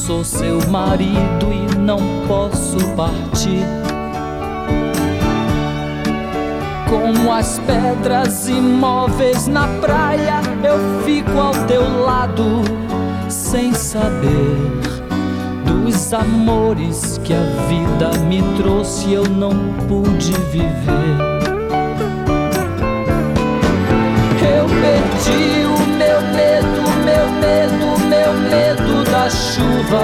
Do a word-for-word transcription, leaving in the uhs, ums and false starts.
Sou seu marido e não posso partir. Como as pedras imóveis na praia, eu fico ao teu lado, sem saber dos amores que a vida me trouxe, eu não pude viver.